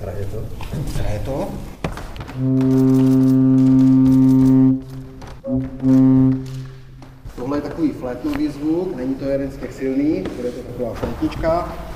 Hraje to? Hraje to? Tohle je takový flétnový zvuk, není to jeden z těch silných, bude to taková flétnička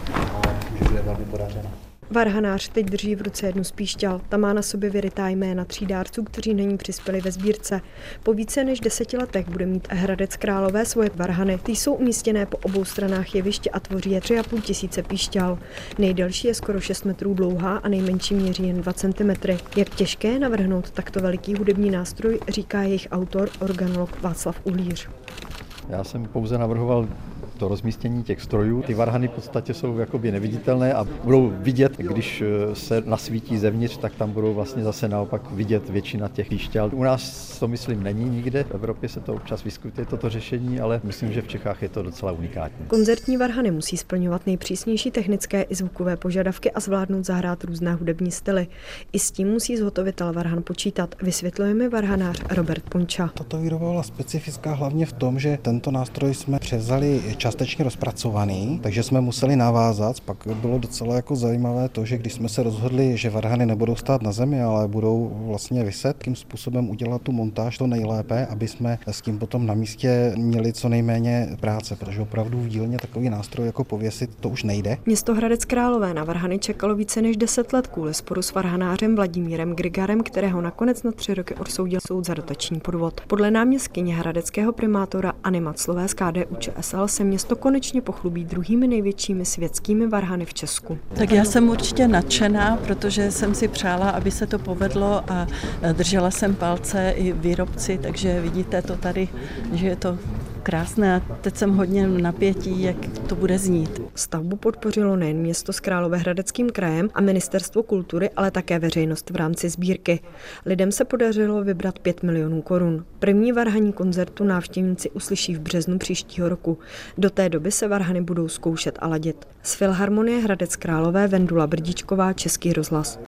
a už je velmi podařena. Varhanář teď drží v ruce jednu z píšťal. Ta má na sobě vyrytá jména 3 dárců, kteří na ní přispěli ve sbírce. Po více než 10 letech bude mít Hradec Králové svoje varhany. Ty jsou umístěné po obou stranách jeviště a tvoří je 3,5 tisíce píšťal. Nejdelší je skoro 6 metrů dlouhá a nejmenší měří jen 2 cm. Jak těžké je navrhnout takto veliký hudební nástroj, říká jejich autor, organolog Václav Uhlíř. Já jsem pouze navrhoval to rozmístění těch strojů. Ty varhany v podstatě jsou jakoby neviditelné a budou vidět, když se nasvítí zevnitř, tak tam budou vlastně zase naopak vidět většina těch píšťal. U nás to myslím není nikde, v Evropě se to občas vyskytuje toto řešení, ale myslím, že v Čechách je to docela unikátní. Koncertní varhany musí splňovat nejpřísnější technické i zvukové požadavky a zvládnout zahrát různé hudební styly. I s tím musí zhotovitel varhan počítat, vysvětluje mi varhanář Robert Ponča. Tato výroba byla specifická hlavně v tom, že tento nástroj jsme převzali částečně rozpracovaný, takže jsme museli navázat. Pak bylo docela jako zajímavé to, že když jsme se rozhodli, že varhany nebudou stát na zemi, ale budou vlastně viset, tím způsobem udělat tu montáž to nejlépe, aby jsme s tím potom na místě měli co nejméně práce, protože opravdu v dílně takový nástroj jako pověsit to už nejde. Město Hradec Králové na varhany čekalo více než 10 let kvůli sporu s varhanářem Vladimírem Grigarem, kterého nakonec na 3 roky odsoudil soud za dotační podvod. Podle náměstkyně hradeckého primátora Anny Maclové z KDU-ČSL se město konečně pochlubí druhými největšími světskými varhany v Česku. Tak já jsem určitě nadšená, protože jsem si přála, aby se to povedlo a držela jsem palce i výrobci, takže vidíte to tady, že je to krásné a teď jsem hodně napětí, jak to bude znít. Stavbu podpořilo nejen město s Královéhradeckým krajem a Ministerstvo kultury, ale také veřejnost v rámci sbírky. Lidem se podařilo vybrat 5 milionů korun. První varhaní koncertu návštěvníci uslyší v březnu příštího roku. Do té doby se varhany budou zkoušet a ladit. Z Filharmonie Hradec Králové Vendula Brdíčková, Český rozhlas.